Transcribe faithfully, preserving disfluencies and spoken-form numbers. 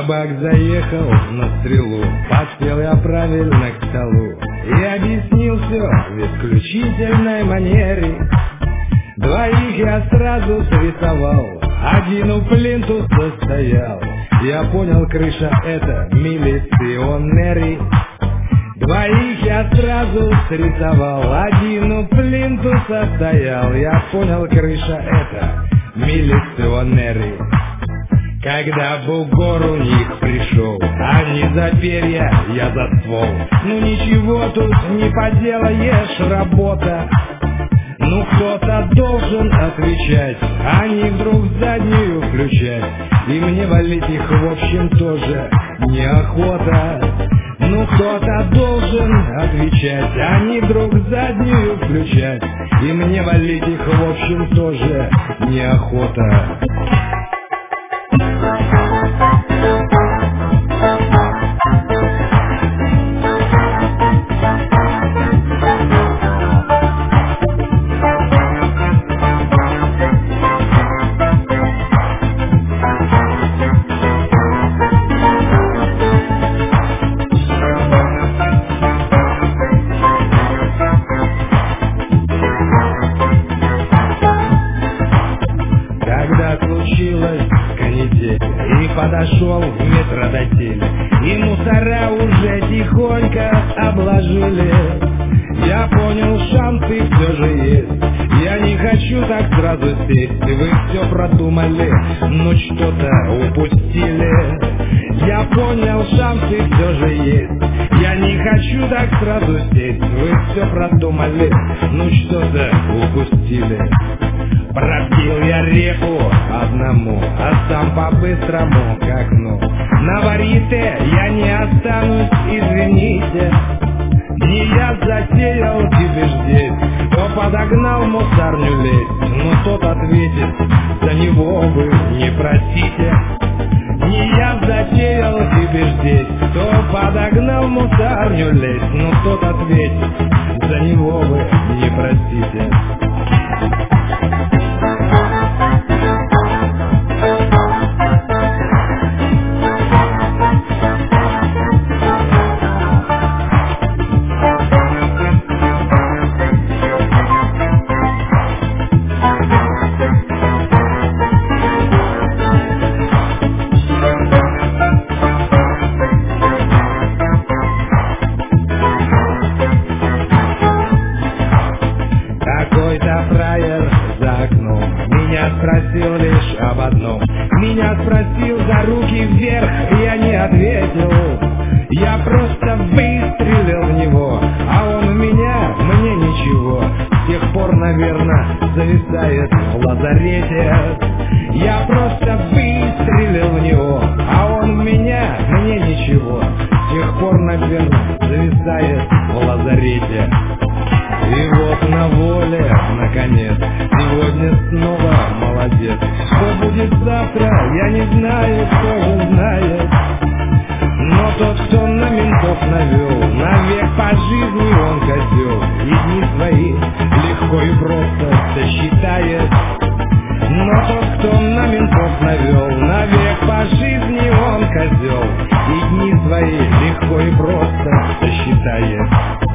Табак заехал на стрелу, подсел я правильно к столу и объяснил все в исключительной манере. Двоих я сразу срисовал, один у плинтуса стоял. Я понял, крыша — это милиционеры. Двоих я сразу срисовал, один у плинтуса стоял. Я понял, крыша — это милиционеры. Когда бугор у них пришел, они за перья, я за ствол. Ну ничего тут не поделаешь, работа. Ну кто-то должен отвечать, а не вдруг заднюю включать. И мне валить их в общем тоже неохота. Ну кто-то должен отвечать, а не вдруг заднюю включать. И мне валить их в общем тоже неохота. Случилась канитель, и подошел метродотель, и мусора уже тихонько обложили. Я понял, шансы все же есть. Я не хочу так сразу сесть. Вы все продумали, но что-то упустили. Я понял, шансы все же есть. Я не хочу так сразу сесть. Вы все продумали, но что-то упустили. Пробил я репу одному, а сам по-быстрому к окну. На варите я не останусь, извините. Не я затеял тебе здесь, кто подогнал мусарню лезть. Но тот ответит, за него вы не простите. Не я затеял тебе здесь, кто подогнал мусарню лезть. Но тот ответит, за него вы не простите. Какой-то фраер за окном меня спросил лишь об одном. Меня спросил за руки вверх, я не ответил. Я просто выстрелил в него, а он в меня, мне ничего. С тех пор, наверное, зависает в лазарете. Я просто выстрелил в него, а он в меня, мне ничего. С тех пор, наверное, зависает в лазарете. И вот на воле, наконец, сегодня снова молодец. Что будет завтра, я не знаю, кто же знает. Но тот, кто на ментов навел, навек по жизни он козел. И дни свои легко и просто сосчитает. Но тот, кто на ментов навел, навек по жизни он козел. И дни свои легко и просто сосчитает.